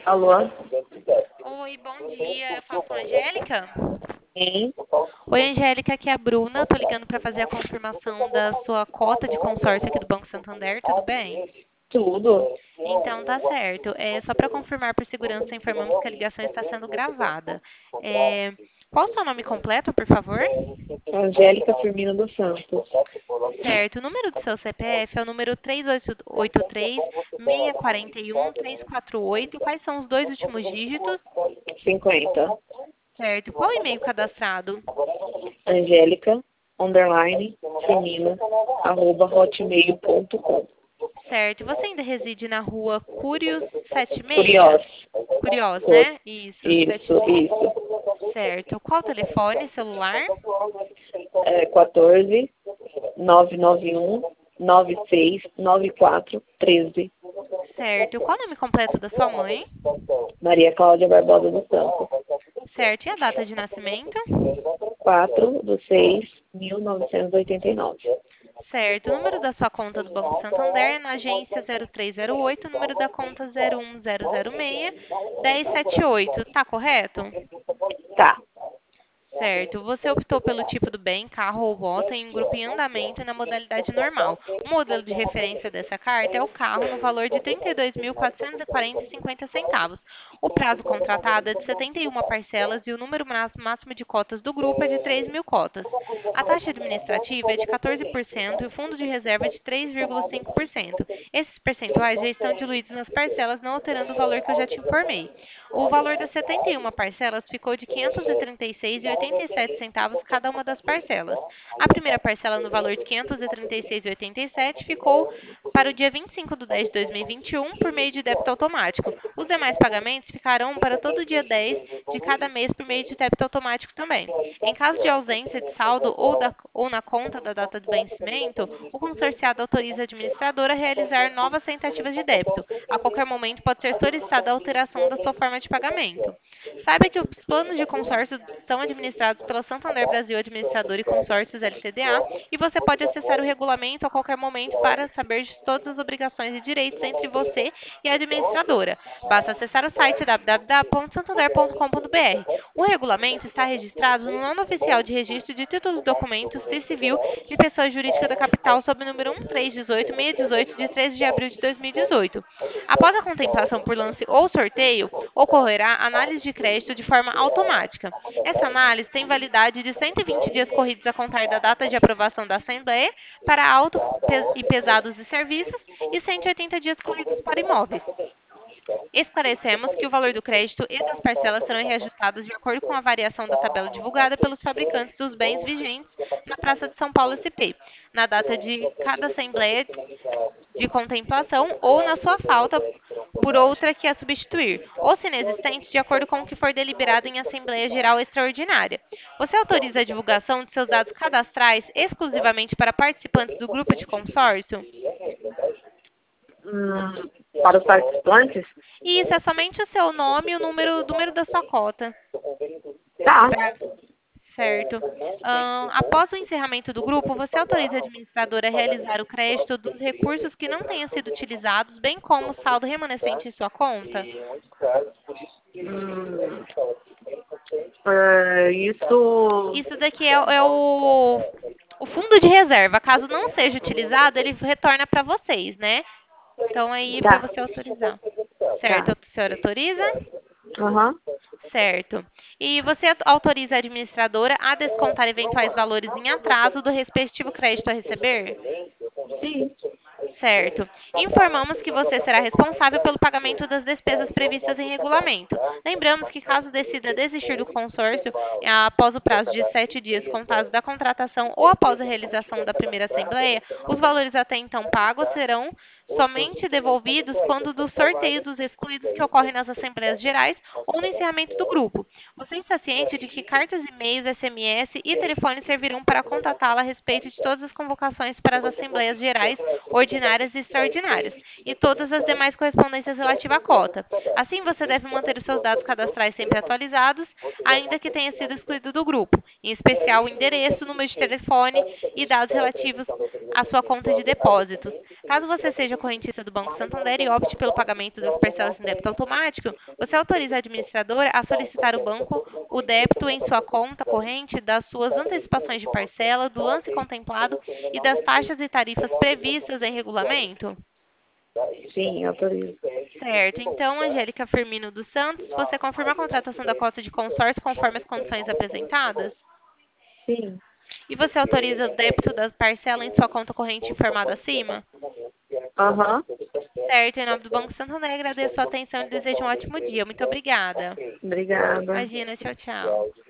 Alô? Oi, bom dia. Eu falo com a Angélica. Sim, Oi, Angélica, aqui é a Bruna. Tô ligando para fazer a confirmação da sua cota de consórcio aqui do Banco Santander, tudo bem? tudo. Então, tá certo. Só para confirmar por segurança, informamos que a ligação está sendo gravada. É, qual o seu nome completo, por favor? Angélica Firmino dos Santos. Certo. O número do seu CPF é o número 3883-641-348. Quais são os dois últimos dígitos? 50. Certo. Qual o e-mail cadastrado? Angélica, underline, Firmino, @hotmail.com. Certo. E você ainda reside na rua Cúrios 76? Curiosa. Curiós, Co- né? Isso, Isso, 76. isso. Certo. Qual telefone celular? 14 991 969413. Certo. Qual o nome completo da sua mãe? Maria Cláudia Barbosa dos Santos. Certo. E a data de nascimento? 4/6/1989. Certo. O número da sua conta do Banco Santander é na agência 0308, o número da conta 01006-1078. Tá correto? Tá. Certo. Você optou pelo tipo do bem, carro ou moto, em um grupo em andamento e na modalidade normal. O modelo de referência dessa carta é o carro no valor de R$ 32.440,50. O prazo contratado é de 71 parcelas e o número máximo de cotas do grupo é de 3.000 cotas. A taxa administrativa é de 14% e o fundo de reserva é de 3,5%. Esses percentuais já estão diluídos nas parcelas, não alterando o valor que eu já te informei. O valor das 71 parcelas ficou de R$ 536,87 cada uma das parcelas. A primeira parcela no valor de R$ 536,87 ficou para o dia 25/10/2021 por meio de débito automático. Os demais pagamentos ficarão para todo dia 10 de cada mês por meio de débito automático também. Em caso de ausência de saldo ou na conta da data de vencimento, o consorciado autoriza a administradora a realizar novas tentativas de débito. A qualquer momento pode ser solicitada a alteração da sua forma de pagamento. Saiba que os planos de consórcio são administrados pela Santander Brasil Administradora e Consórcios LTDA e você pode acessar o regulamento a qualquer momento para saber de todas as obrigações e direitos entre você e a administradora. Basta acessar o site www.santander.com.br. O regulamento está registrado no Nome Oficial de Registro de Títulos e Documentos Civil de Pessoa Jurídica da Capital sob o número 1318618 de 13 de abril de 2018. Após a contemplação por lance ou sorteio, ocorrerá análise de crédito de forma automática. Essa análise tem validade de 120 dias corridos a contar da data de aprovação da Assembleia para auto e pesados e serviços e 180 dias corridos para imóveis. Esclarecemos que o valor do crédito e das parcelas serão reajustados de acordo com a variação da tabela divulgada pelos fabricantes dos bens vigentes na Praça de São Paulo SP, na data de cada assembleia de contemplação ou na sua falta por outra que a substituir, ou se inexistente, de acordo com o que for deliberado em Assembleia Geral Extraordinária. Você autoriza a divulgação de seus dados cadastrais exclusivamente para participantes do grupo de consórcio? Para os participantes? E isso é somente o seu nome e o número da sua cota. Tá. Pra- Certo. Após o encerramento do grupo, você autoriza a administradora a realizar o crédito dos recursos que não tenham sido utilizados, bem como o saldo remanescente em sua conta? Hum, isso. Isso daqui é o fundo de reserva. Caso não seja utilizado, ele retorna para vocês, né? Então, aí, para Tá. você autorizar. Certo, Tá. a senhora autoriza? Aham. Certo. E você autoriza a administradora a descontar eventuais valores em atraso do respectivo crédito a receber? Sim. Certo. Informamos que você será responsável pelo pagamento das despesas previstas em regulamento. Lembramos que, caso decida desistir do consórcio após o prazo de 7 dias contados da contratação ou após a realização da primeira assembleia, os valores até então pagos serão somente devolvidos quando do sorteio dos excluídos que ocorre nas assembleias gerais ou no encerramento do grupo. Você está ciente de que cartas, e-mails, SMS e telefones servirão para contatá-la a respeito de todas as convocações para as assembleias gerais, ordinárias e extraordinárias, e todas as demais correspondências relativas à cota. Assim, você deve manter os seus dados cadastrais sempre atualizados, ainda que tenha sido excluído do grupo, em especial o endereço, número de telefone e dados relativos à sua conta de depósitos. Caso você seja correntista do Banco Santander e opte pelo pagamento das parcelas em débito automático, você autoriza a administradora a solicitar ao banco o débito em sua conta corrente das suas antecipações de parcela, do lance contemplado e das taxas e tarifas previstas em regulamento? Sim, autorizo. Certo. Então, Angélica Firmino dos Santos, você confirma a contratação da cota de consórcio conforme as condições apresentadas? Sim. E você autoriza o débito da parcela em sua conta corrente informada acima? Aham. Certo. Em nome do Banco Santander, agradeço a atenção e desejo um ótimo dia. Muito obrigada. Obrigada. Imagina, tchau, tchau.